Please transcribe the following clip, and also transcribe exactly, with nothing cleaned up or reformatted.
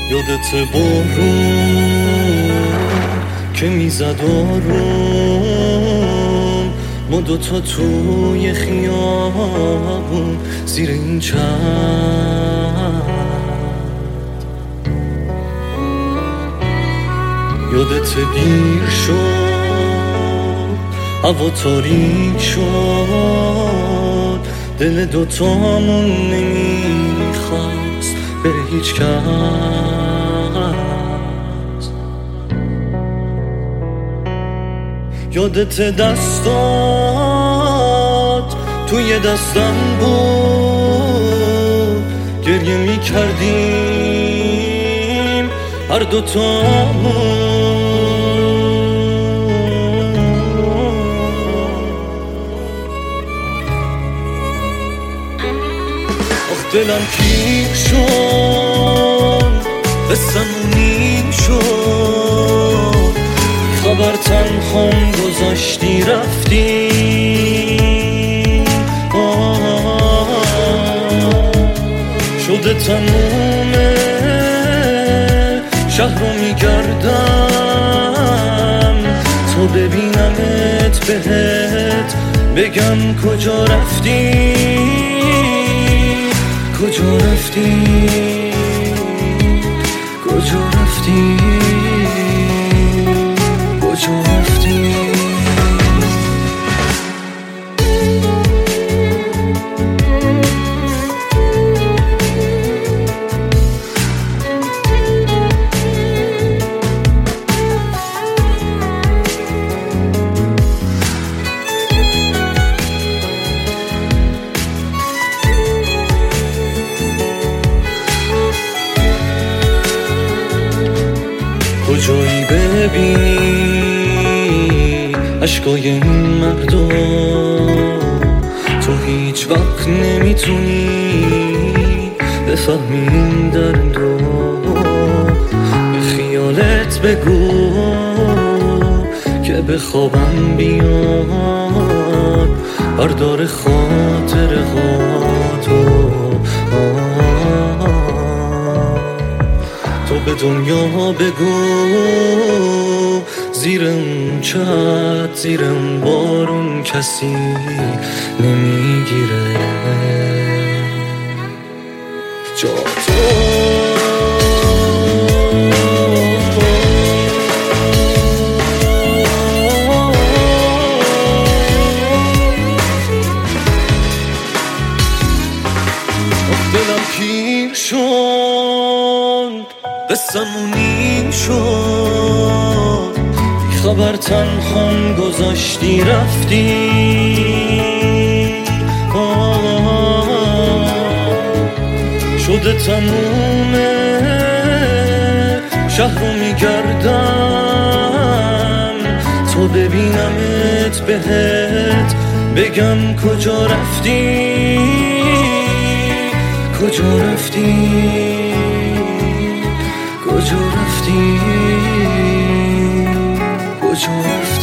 یادت بارون که میزد آروم ما دوتا توی خیابون زیر این چتر، یادت دیر شد هوا تاریک شد دل دوتامون نمیخواست بره هیچ کس، یادت دستات توی دستم بود گریه میکردیم هر دوتامون، دلم کیک شد قصه‌مون نیم شد خبر تنهام گذاشتی رفتی، شده تمومه شهر رو میگردم تا ببینمت بهت بگم کجا رفتی کجا رفتی کجا رفتی کجا رفتی. کجایی ببینی عشقای این مردم تو هیچ وقت نمیتونی بفهمی این دردو، به خیالت بگو که به خوابم بیاد بردار خاطر خاطر تو به دنیا بگو زیر اون چت زیر اون بارون کسی نمیگیره جا تو. دلم پیر شد قصه‌مون نیم شد بی خبر تنهام گذاشتی رفتی، شده تمومه شهر رو میگردم تا ببینمت بهت بگم کجا رفتی کجا رفتی کجا رفتی کجا رفتی.